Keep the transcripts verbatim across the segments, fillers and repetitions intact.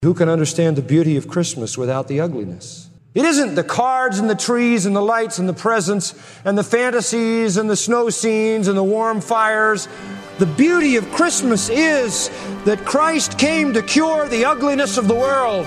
Who can understand the beauty of Christmas without the ugliness? It isn't the cards and the trees and the lights and the presents and the fantasies and the snow scenes and the warm fires. The beauty of Christmas is that Christ came to cure the ugliness of the world.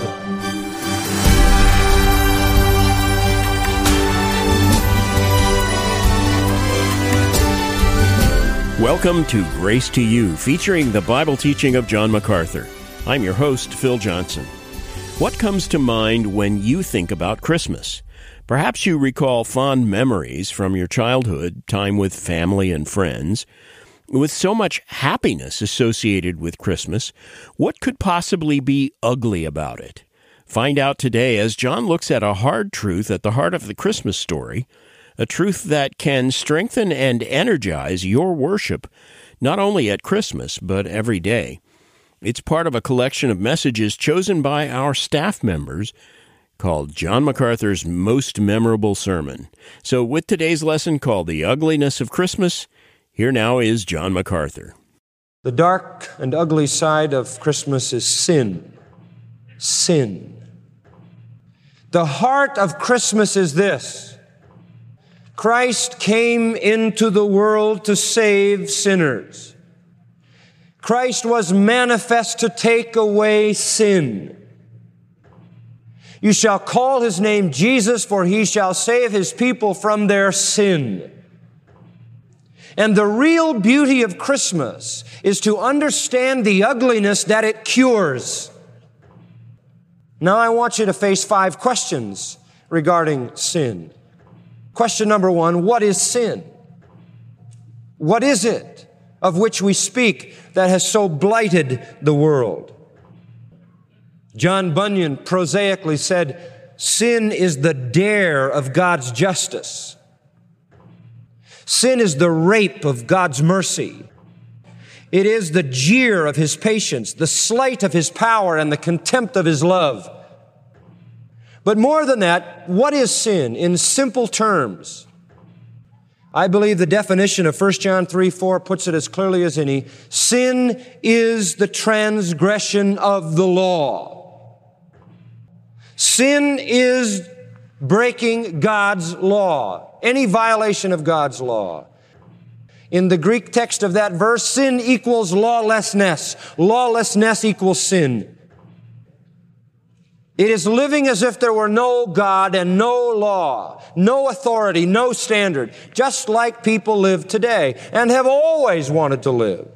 Welcome to Grace to You, featuring the Bible teaching of John MacArthur. I'm your host, Phil Johnson. What comes to mind when you think about Christmas? Perhaps you recall fond memories from your childhood, time with family and friends. With so much happiness associated with Christmas, what could possibly be ugly about it? Find out today as John looks at a hard truth at the heart of the Christmas story, a truth that can strengthen and energize your worship, not only at Christmas, but every day. It's part of a collection of messages chosen by our staff members called John MacArthur's Most Memorable Sermon. So with today's lesson called The Ugliness of Christmas, here now is John MacArthur. The dark and ugly side of Christmas is sin. Sin. The heart of Christmas is this: Christ came into the world to save sinners. Christ was manifest to take away sin. You shall call his name Jesus, for he shall save his people from their sin. And the real beauty of Christmas is to understand the ugliness that it cures. Now I want you to face five questions regarding sin. Question number one, what is sin? What is it of which we speak that has so blighted the world? John Bunyan prosaically said, sin is the dare of God's justice. Sin is the rape of God's mercy. It is the jeer of his patience, the slight of his power, and the contempt of his love. But more than that, what is sin in simple terms? I believe the definition of First John three four puts it as clearly as any. Sin is the transgression of the law. Sin is breaking God's law, any violation of God's law. In the Greek text of that verse, sin equals lawlessness. Lawlessness equals sin. It is living as if there were no God and no law, no authority, no standard, just like people live today and have always wanted to live.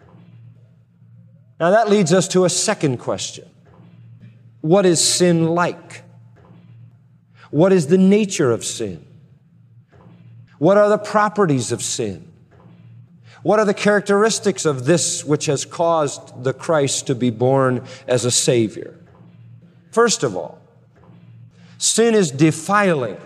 Now that leads us to a second question. What is sin like? What is the nature of sin? What are the properties of sin? What are the characteristics of this which has caused the Christ to be born as a Savior? First of all, sin is defiling.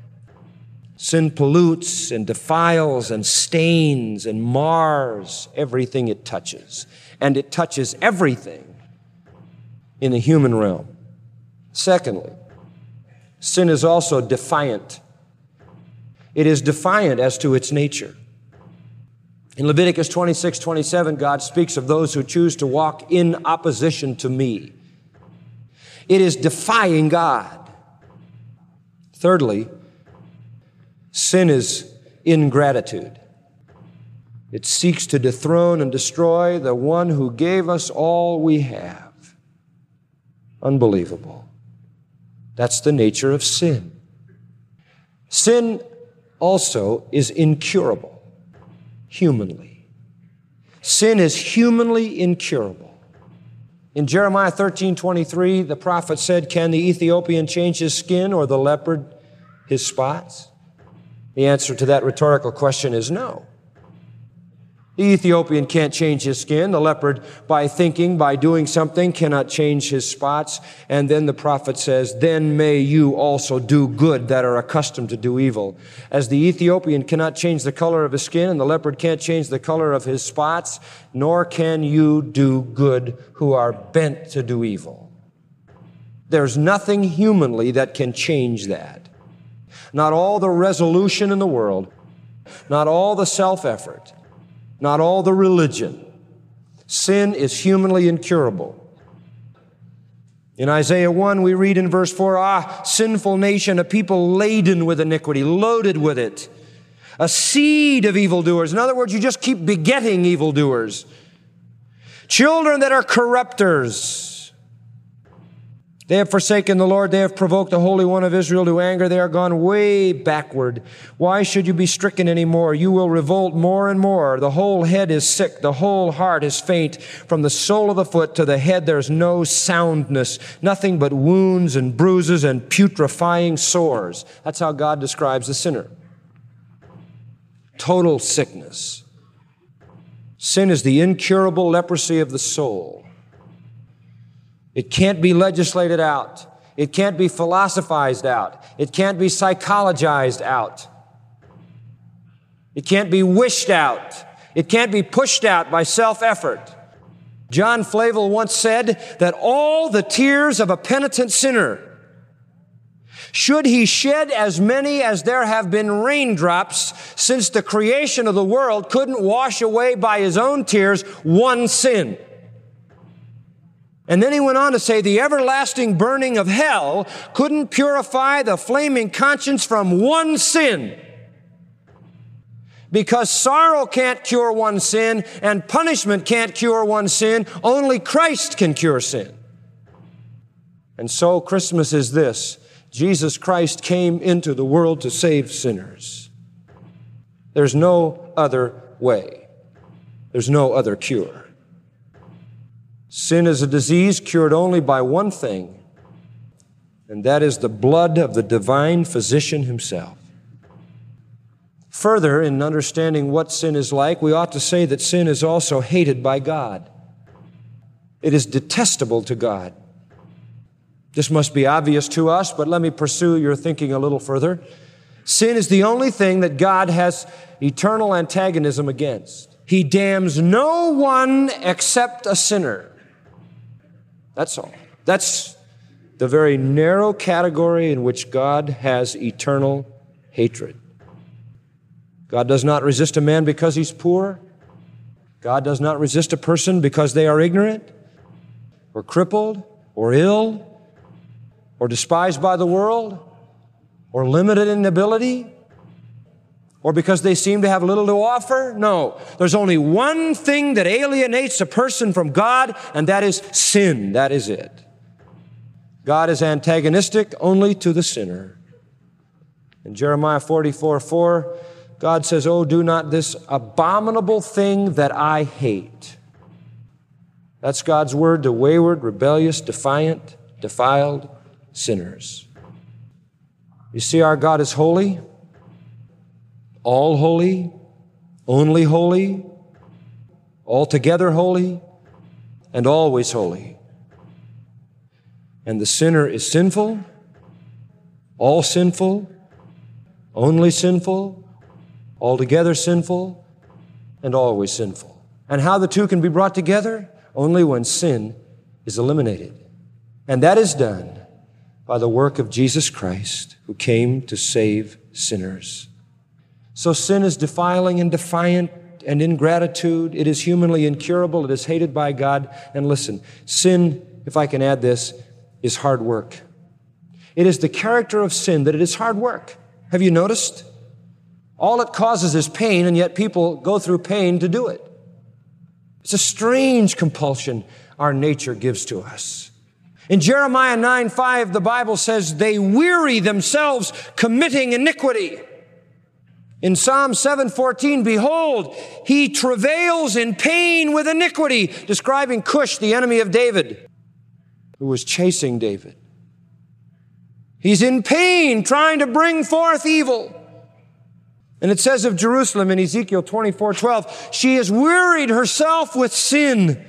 Sin pollutes and defiles and stains and mars everything it touches. And it touches everything in the human realm. Secondly, sin is also defiant. It is defiant as to its nature. In Leviticus twenty-six twenty-seven, God speaks of those who choose to walk in opposition to me. It is defying God. Thirdly, sin is ingratitude. It seeks to dethrone and destroy the one who gave us all we have. Unbelievable. That's the nature of sin. Sin also is incurable, humanly. Sin is humanly incurable. In Jeremiah thirteen twenty-three, the prophet said, can the Ethiopian change his skin or the leopard his spots? The answer to that rhetorical question is no. The Ethiopian can't change his skin. The leopard, by thinking, by doing something, cannot change his spots. And then the prophet says, then may you also do good that are accustomed to do evil. As the Ethiopian cannot change the color of his skin and the leopard can't change the color of his spots, nor can you do good who are bent to do evil. There's nothing humanly that can change that. Not all the resolution in the world, not all the self-effort, not all the religion. Sin is humanly incurable. In Isaiah one, we read in verse four, "Ah, sinful nation, a people laden with iniquity, loaded with it, a seed of evildoers." In other words, you just keep begetting evildoers. "Children that are corrupters. They have forsaken the Lord. They have provoked the Holy One of Israel to anger. They are gone way backward. Why should you be stricken any more? You will revolt more and more. The whole head is sick. The whole heart is faint. From the sole of the foot to the head there's no soundness. Nothing but wounds and bruises and putrefying sores." That's how God describes the sinner. Total sickness. Sin is the incurable leprosy of the soul. It can't be legislated out. It can't be philosophized out. It can't be psychologized out. It can't be wished out. It can't be pushed out by self-effort. John Flavel once said that all the tears of a penitent sinner, should he shed as many as there have been raindrops since the creation of the world, couldn't wash away by his own tears one sin. And then he went on to say the everlasting burning of hell couldn't purify the flaming conscience from one sin. Because sorrow can't cure one sin and punishment can't cure one sin, only Christ can cure sin. And so Christmas is this: Jesus Christ came into the world to save sinners. There's no other way. There's no other cure. Sin is a disease cured only by one thing, and that is the blood of the divine physician himself. Further, in understanding what sin is like, we ought to say that sin is also hated by God. It is detestable to God. This must be obvious to us, but let me pursue your thinking a little further. Sin is the only thing that God has eternal antagonism against. He damns no one except a sinner. That's all. That's the very narrow category in which God has eternal hatred. God does not resist a man because he's poor. God does not resist a person because they are ignorant or crippled or ill or despised by the world or limited in ability or because they seem to have little to offer. No, there's only one thing that alienates a person from God, and that is sin. That is it. God is antagonistic only to the sinner. In Jeremiah forty-four four, God says, "Oh, do not this abominable thing that I hate." That's God's word to wayward, rebellious, defiant, defiled sinners. You see, our God is holy, all holy, only holy, altogether holy, and always holy. And the sinner is sinful, all sinful, only sinful, altogether sinful, and always sinful. And how the two can be brought together? Only when sin is eliminated. And that is done by the work of Jesus Christ, who came to save sinners. So sin is defiling and defiant and ingratitude. It is humanly incurable. It is hated by God. And listen, sin, if I can add this, is hard work. It is the character of sin that it is hard work. Have you noticed? All it causes is pain, and yet people go through pain to do it. It's a strange compulsion our nature gives to us. In Jeremiah nine five, the Bible says, "They weary themselves committing iniquity." In Psalm seven fourteen, "Behold, he travails in pain with iniquity," describing Cush, the enemy of David, who was chasing David. He's in pain trying to bring forth evil. And it says of Jerusalem in Ezekiel twenty-four twelve, "She has wearied herself with sin."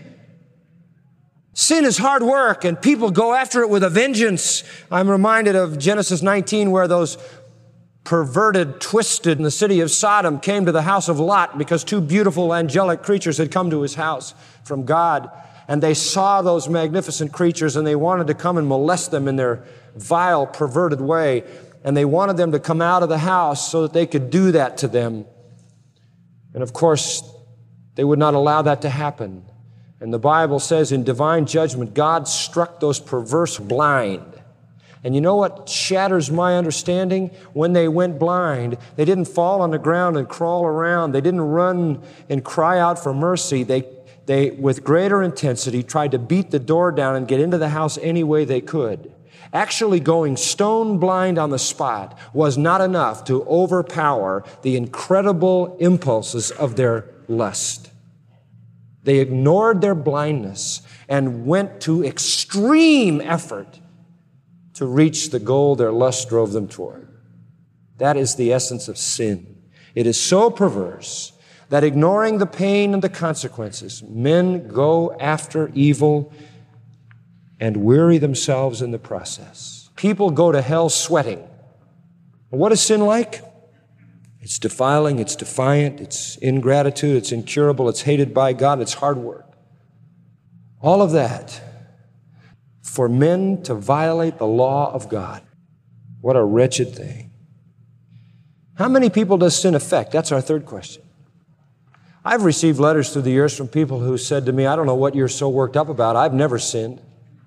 Sin is hard work, and people go after it with a vengeance. I'm reminded of Genesis nineteen, where those perverted, twisted in the city of Sodom came to the house of Lot because two beautiful angelic creatures had come to his house from God. And they saw those magnificent creatures, and they wanted to come and molest them in their vile, perverted way. And they wanted them to come out of the house so that they could do that to them. And of course, they would not allow that to happen. And the Bible says in divine judgment, God struck those perverse blind. And you know what shatters my understanding? When they went blind, they didn't fall on the ground and crawl around. They didn't run and cry out for mercy. They, they, with greater intensity, tried to beat the door down and get into the house any way they could. Actually going stone blind on the spot was not enough to overpower the incredible impulses of their lust. They ignored their blindness and went to extreme effort to reach the goal their lust drove them toward. That is the essence of sin. It is so perverse that ignoring the pain and the consequences, men go after evil and weary themselves in the process. People go to hell sweating. And what is sin like? It's defiling, it's defiant, it's ingratitude, it's incurable, it's hated by God, it's hard work. All of that for men to violate the law of God. What a wretched thing. How many people does sin affect? That's our third question. I've received letters through the years from people who said to me, I don't know what you're so worked up about. I've never sinned.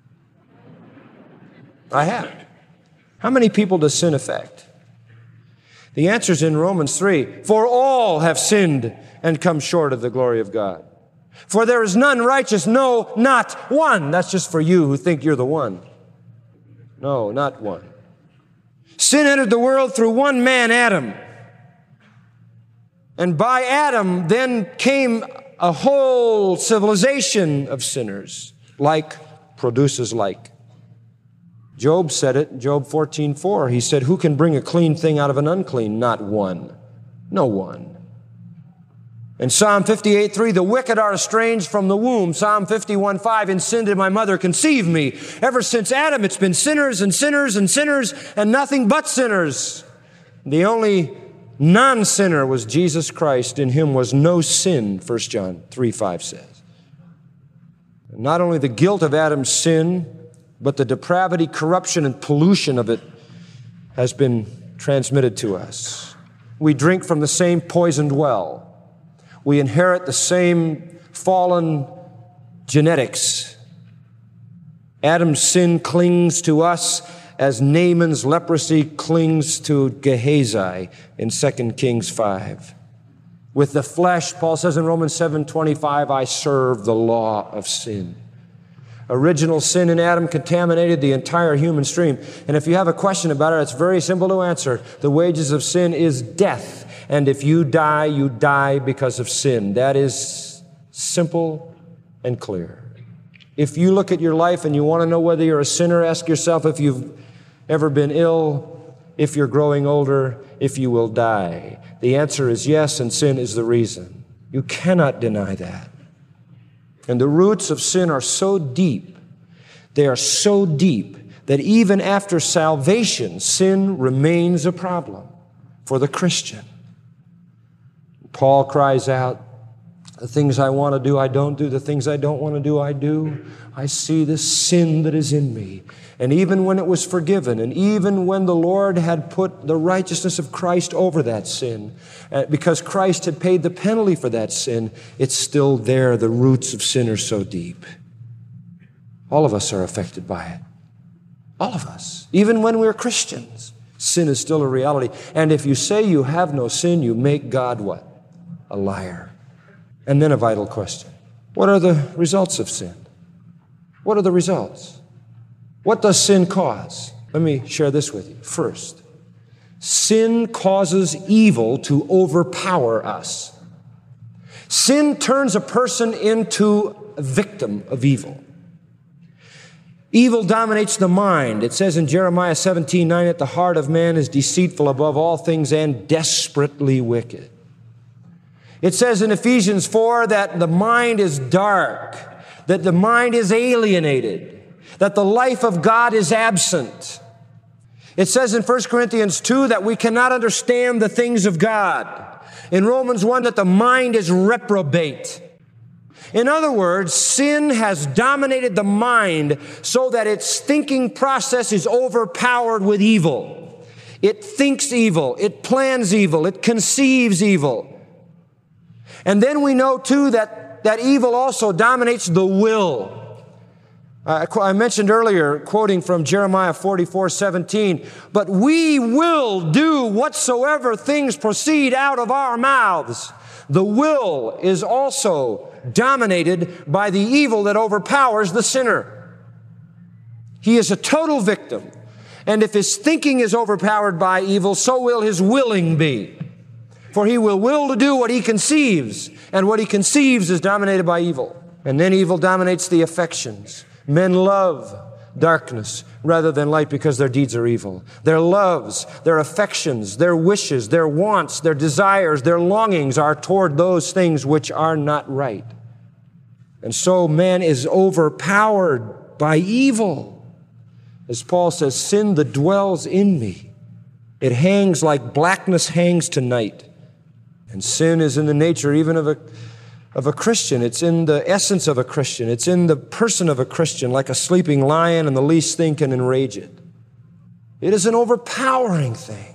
I have. How many people does sin affect? The answer is in Romans three. For all have sinned and come short of the glory of God. For there is none righteous, no, not one. That's just for you who think you're the one. No, not one. Sin entered the world through one man, Adam. And by Adam then came a whole civilization of sinners. Like produces like. Job said it, Job fourteen four. He said, who can bring a clean thing out of an unclean? Not one. No one. In Psalm fifty-eight three, the wicked are estranged from the womb. Psalm fifty-one five, in sin did my mother conceive me. Ever since Adam, it's been sinners and sinners and sinners and nothing but sinners. The only non-sinner was Jesus Christ. In him was no sin, First John three five says. Not only the guilt of Adam's sin, but the depravity, corruption, and pollution of it has been transmitted to us. We drink from the same poisoned well. We inherit the same fallen genetics. Adam's sin clings to us as Naaman's leprosy clings to Gehazi in Second Kings five. With the flesh, Paul says in Romans seven twenty-five, I serve the law of sin. Original sin in Adam contaminated the entire human stream. And if you have a question about it, it's very simple to answer. The wages of sin is death. And if you die, you die because of sin. That is simple and clear. If you look at your life and you want to know whether you're a sinner, ask yourself if you've ever been ill, if you're growing older, if you will die. The answer is yes, and sin is the reason. You cannot deny that. And the roots of sin are so deep, they are so deep that even after salvation, sin remains a problem for the Christian. Paul cries out, the things I want to do, I don't do. The things I don't want to do, I do. I see the sin that is in me. And even when it was forgiven, and even when the Lord had put the righteousness of Christ over that sin, uh, because Christ had paid the penalty for that sin, it's still there. The roots of sin are so deep. All of us are affected by it. All of us. Even when we're Christians, sin is still a reality. And if you say you have no sin, you make God what? A liar. And then a vital question. What are the results of sin? What are the results? What does sin cause? Let me share this with you. First, sin causes evil to overpower us. Sin turns a person into a victim of evil. Evil dominates the mind. It says in Jeremiah seventeen nine, that the heart of man is deceitful above all things and desperately wicked. It says in Ephesians four that the mind is dark, that the mind is alienated, that the life of God is absent. It says in First Corinthians two that we cannot understand the things of God. In Romans one that the mind is reprobate. In other words, sin has dominated the mind so that its thinking process is overpowered with evil. It thinks evil, it plans evil, it conceives evil. And then we know, too, that that evil also dominates the will. Uh, I mentioned earlier, quoting from Jeremiah forty-four seventeen, but we will do whatsoever things proceed out of our mouths. The will is also dominated by the evil that overpowers the sinner. He is a total victim. And if his thinking is overpowered by evil, so will his willing be. For he will will to do what he conceives, and what he conceives is dominated by evil. And then evil dominates the affections. Men love darkness rather than light because their deeds are evil. Their loves, their affections, their wishes, their wants, their desires, their longings are toward those things which are not right. And so man is overpowered by evil. As Paul says, sin that dwells in me, it hangs like blackness hangs to night. And sin is in the nature even of a of a Christian. It's in the essence of a Christian. It's in the person of a Christian, like a sleeping lion, and the least thing can enrage it. It is an overpowering thing.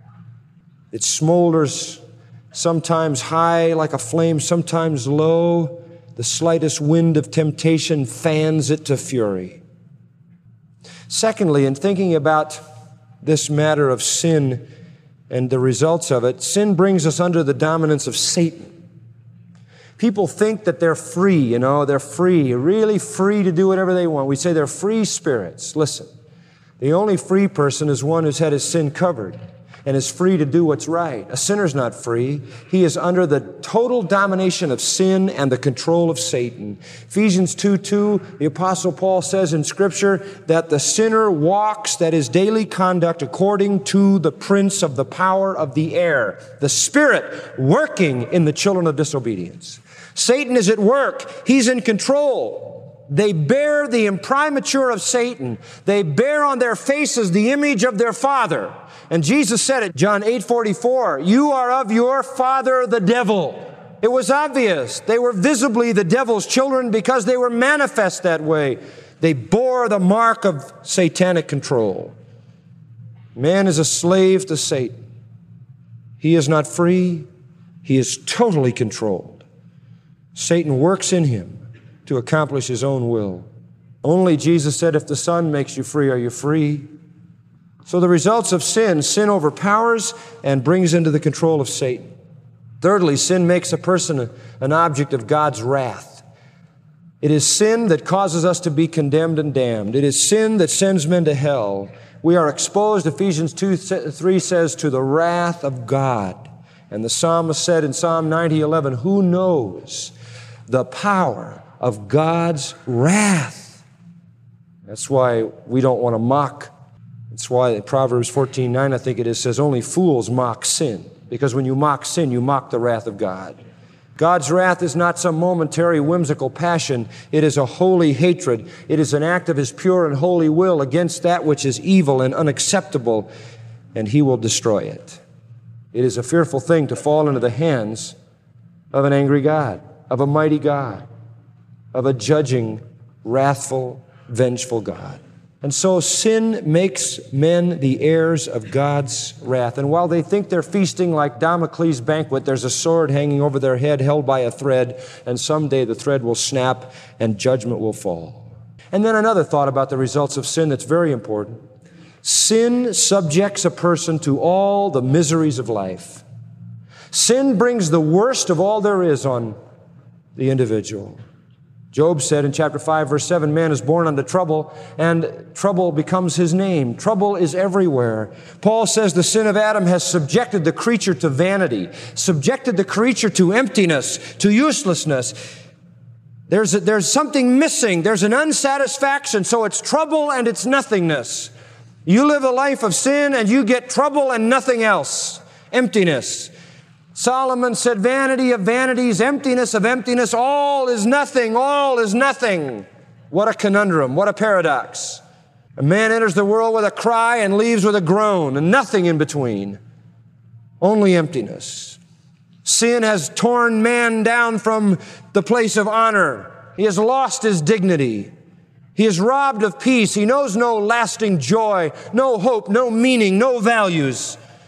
It smolders sometimes high like a flame, sometimes low. The slightest wind of temptation fans it to fury. Secondly, in thinking about this matter of sin and the results of it, sin brings us under the dominance of Satan. People think that they're free, you know, they're free, really free to do whatever they want. We say they're free spirits. Listen, the only free person is one who's had his sin covered and is free to do what's right. A sinner's not free. He is under the total domination of sin and the control of Satan. Ephesians two two, the Apostle Paul says in Scripture that the sinner walks, that is daily conduct, according to the prince of the power of the air, the Spirit working in the children of disobedience. Satan is at work. He's in control. They bear the imprimatur of Satan. They bear on their faces the image of their father. And Jesus said it, John eight forty-four, you are of your father the devil. It was obvious. They were visibly the devil's children because they were manifest that way. They bore the mark of satanic control. Man is a slave to Satan. He is not free. He is totally controlled. Satan works in him to accomplish his own will. Only Jesus said, if the Son makes you free, are you free? So the results of sin, sin overpowers and brings into the control of Satan. Thirdly, sin makes a person an object of God's wrath. It is sin that causes us to be condemned and damned. It is sin that sends men to hell. We are exposed, Ephesians two three says, to the wrath of God. And the psalmist said in Psalm ninety eleven, who knows the power of God's wrath? That's why we don't want to mock. That's why in Proverbs fourteen nine, I think it is, says only fools mock sin. Because when you mock sin, you mock the wrath of God. God's wrath is not some momentary whimsical passion. It is a holy hatred. It is an act of His pure and holy will against that which is evil and unacceptable, and He will destroy it. It is a fearful thing to fall into the hands of an angry God, of a mighty God, of a judging, wrathful, vengeful God. And so sin makes men the heirs of God's wrath. And while they think they're feasting like Damocles' banquet, there's a sword hanging over their head held by a thread, and someday the thread will snap and judgment will fall. And then another thought about the results of sin that's very important. Sin subjects a person to all the miseries of life. Sin brings the worst of all there is on the individual. Job said in chapter five, verse seven, man is born unto trouble, and trouble becomes his name. Trouble is everywhere. Paul says the sin of Adam has subjected the creature to vanity, subjected the creature to emptiness, to uselessness. There's, a, there's something missing. There's an unsatisfaction, so it's trouble and it's nothingness. You live a life of sin and you get trouble and nothing else. Emptiness. Solomon said, vanity of vanities, emptiness of emptiness, all is nothing, all is nothing. What a conundrum, what a paradox. A man enters the world with a cry and leaves with a groan, and nothing in between. Only emptiness. Sin has torn man down from the place of honor. He has lost his dignity. He is robbed of peace. He knows no lasting joy, no hope, no meaning, no values.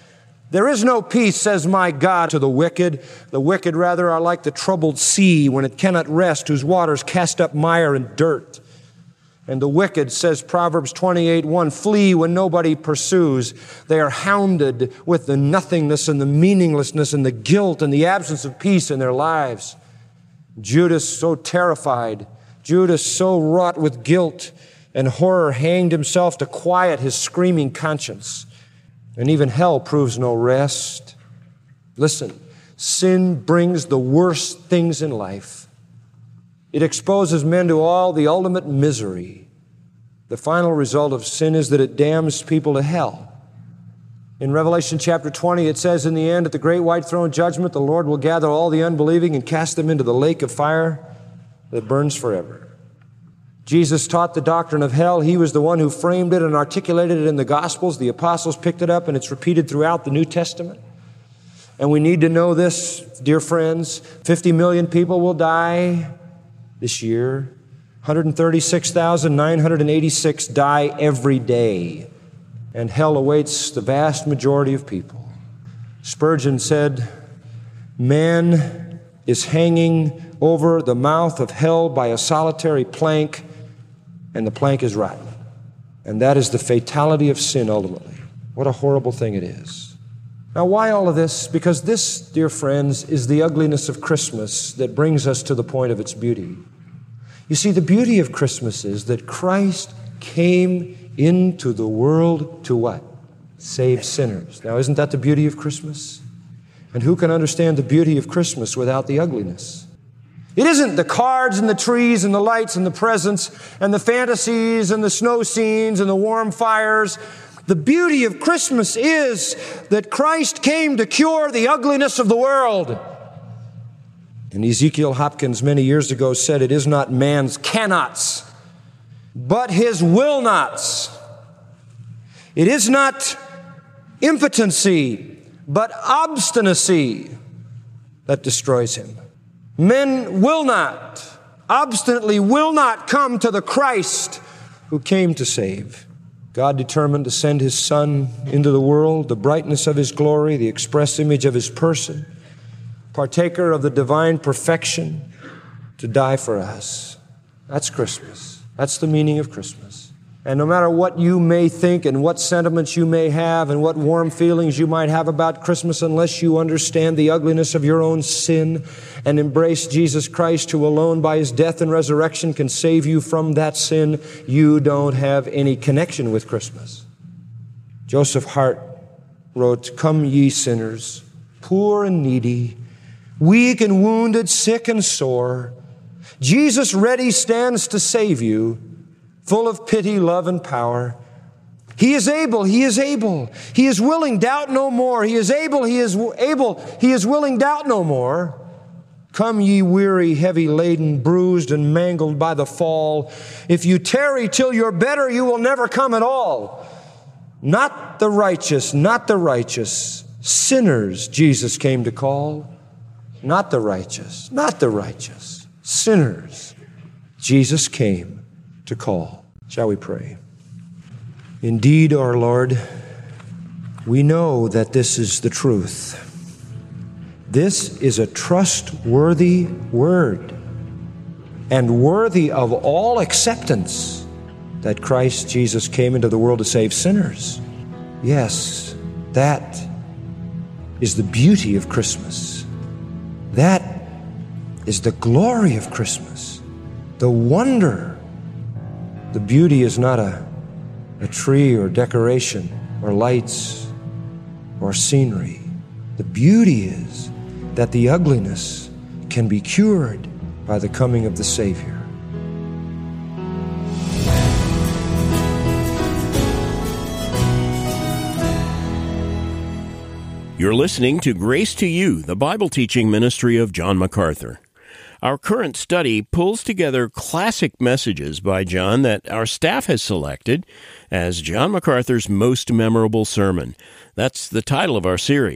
There is no peace, says my God, to the wicked. The wicked, rather, are like the troubled sea when it cannot rest, whose waters cast up mire and dirt. And the wicked, says Proverbs twenty-eight one, flee when nobody pursues. They are hounded with the nothingness and the meaninglessness and the guilt and the absence of peace in their lives. Judas, so terrified, Judas, so wrought with guilt and horror, hanged himself to quiet his screaming conscience. And even hell proves no rest. Listen, sin brings the worst things in life. It exposes men to all the ultimate misery. The final result of sin is that it damns people to hell. In Revelation chapter twenty, it says, in the end, at the great white throne judgment, the Lord will gather all the unbelieving and cast them into the lake of fire that burns forever. Jesus taught the doctrine of hell. He was the one who framed it and articulated it in the Gospels. The apostles picked it up, and it's repeated throughout the New Testament. And we need to know this, dear friends. fifty million people will die this year. one hundred thirty-six thousand nine hundred eighty-six die every day. And hell awaits the vast majority of people. Spurgeon said, man is hanging over the mouth of hell by a solitary plank, and the plank is rotten. And that is the fatality of sin ultimately. What a horrible thing it is. Now, why all of this? Because this, dear friends, is the ugliness of Christmas that brings us to the point of its beauty. You see, the beauty of Christmas is that Christ came into the world to what? Save sinners. Now, isn't that the beauty of Christmas? And who can understand the beauty of Christmas without the ugliness? It isn't the cards and the trees and the lights and the presents and the fantasies and the snow scenes and the warm fires. The beauty of Christmas is that Christ came to cure the ugliness of the world. And Ezekiel Hopkins many years ago said, it is not man's cannots, but his will nots. It is not impotency, but obstinacy that destroys him. Men will not, obstinately will not come to the Christ who came to save. God determined to send His Son into the world, the brightness of His glory, the express image of His person, partaker of the divine perfection, to die for us. That's Christmas. That's the meaning of Christmas. And no matter what you may think and what sentiments you may have and what warm feelings you might have about Christmas, unless you understand the ugliness of your own sin and embrace Jesus Christ, who alone by His death and resurrection can save you from that sin, you don't have any connection with Christmas. Joseph Hart wrote, come ye sinners, poor and needy, weak and wounded, sick and sore, Jesus ready stands to save you, full of pity, love, and power. He is able, He is able. He is willing, doubt no more. He is able, He is able, He is willing, doubt no more. Come ye weary, heavy laden, bruised and mangled by the fall. If you tarry till you're better, you will never come at all. Not the righteous, not the righteous. Sinners Jesus came to call. Not the righteous, not the righteous. Sinners Jesus came to call. Shall we pray? Indeed, our Lord, we know that this is the truth. This is a trustworthy word and worthy of all acceptance that Christ Jesus came into the world to save sinners. Yes, that is the beauty of Christmas. That is the glory of Christmas, the wonder. The beauty is not a, a tree or decoration or lights or scenery. The beauty is that the ugliness can be cured by the coming of the Savior. You're listening to Grace to You, the Bible teaching ministry of John MacArthur. Our current study pulls together classic messages by John that our staff has selected as John MacArthur's most memorable sermon. That's the title of our series.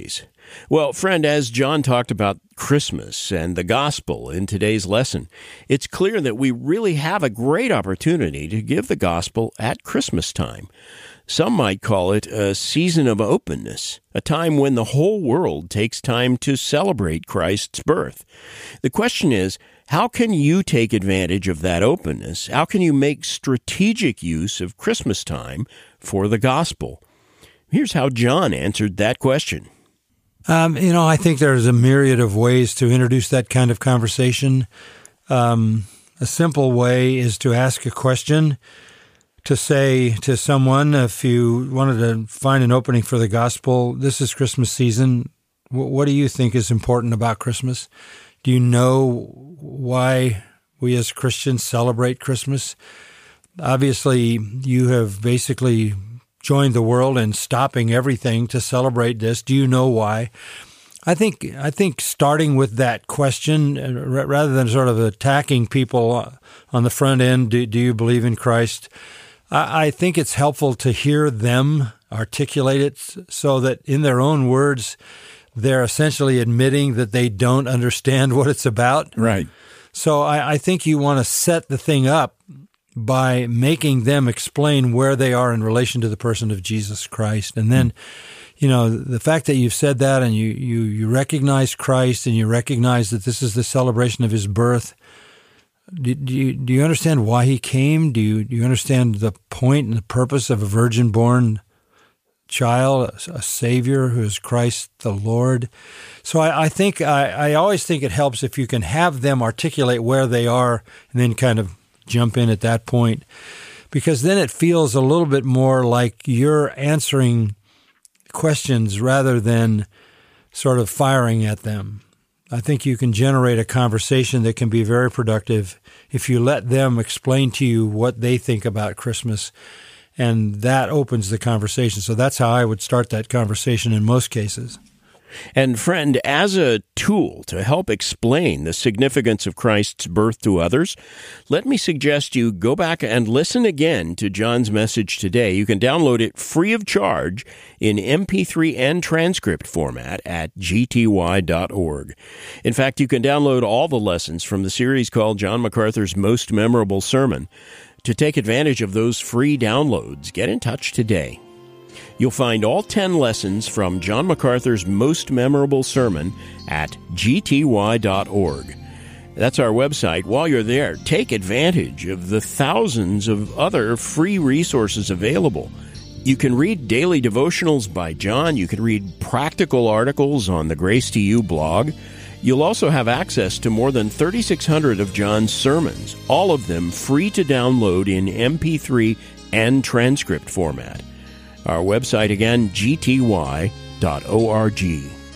Well, friend, as John talked about Christmas and the gospel in today's lesson, it's clear that we really have a great opportunity to give the gospel at Christmas time. Some might call it a season of openness, a time when the whole world takes time to celebrate Christ's birth. The question is, how can you take advantage of that openness? How can you make strategic use of Christmas time for the gospel? Here's how John answered that question. Um, you know, I think there's a myriad of ways to introduce that kind of conversation. Um, a simple way is to ask a question, to say to someone, if you wanted to find an opening for the gospel, this is Christmas season. What do you think is important about Christmas? Do you know why we as Christians celebrate Christmas? Obviously, you have basically joined the world in stopping everything to celebrate this. Do you know why? I think I think starting with that question, rather than sort of attacking people on the front end, do, do you believe in Christ? I, I think it's helpful to hear them articulate it so that in their own words, they're essentially admitting that they don't understand what it's about. Right. So I, I think you want to set the thing up by making them explain where they are in relation to the person of Jesus Christ. And then, you know, the fact that you've said that and you, you, you recognize Christ and you recognize that this is the celebration of his birth, do, do, you, do you understand why he came? Do you, do you understand the point and the purpose of a virgin-born child, a, a Savior who is Christ the Lord? So I, I think, I, I always think it helps if you can have them articulate where they are and then kind of jump in at that point, because then it feels a little bit more like you're answering questions rather than sort of firing at them. I think you can generate a conversation that can be very productive if you let them explain to you what they think about Christmas, and that opens the conversation. So that's how I would start that conversation in most cases. And friend, as a tool to help explain the significance of Christ's birth to others, let me suggest you go back and listen again to John's message today. You can download it free of charge in M P three and transcript format at G T Y dot org. In fact, you can download all the lessons from the series called John MacArthur's Most Memorable Sermon. To take advantage of those free downloads, get in touch today. You'll find all ten lessons from John MacArthur's Most Memorable Sermon at G T Y dot org. That's our website. While you're there, take advantage of the thousands of other free resources available. You can read daily devotionals by John. You can read practical articles on the Grace to You blog. You'll also have access to more than thirty-six hundred of John's sermons, all of them free to download in M P three and transcript format. Our website again, G T Y dot org.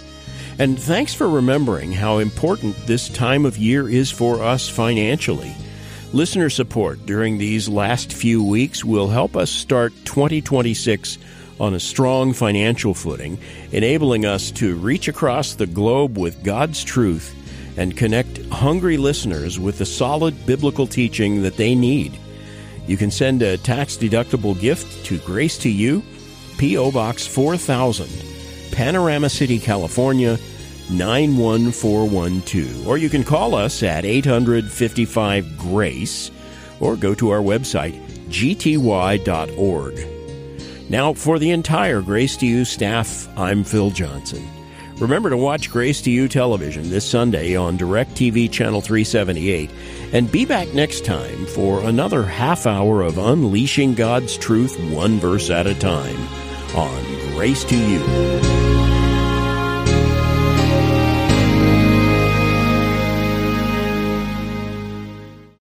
And thanks for remembering how important this time of year is for us financially. Listener support during these last few weeks will help us start twenty twenty-six on a strong financial footing, enabling us to reach across the globe with God's truth and connect hungry listeners with the solid biblical teaching that they need. You can send a tax-deductible gift to Grace to You, P O. Box four thousand, Panorama City, California, nine one four one two. Or you can call us at eight hundred, fifty-five, GRACE or go to our website, G T Y dot org. Now, for the entire Grace to You staff, I'm Phil Johnson. Remember to watch Grace to You television this Sunday on DirecTV Channel three seventy-eight, and be back next time for another half hour of unleashing God's truth one verse at a time on Grace to You.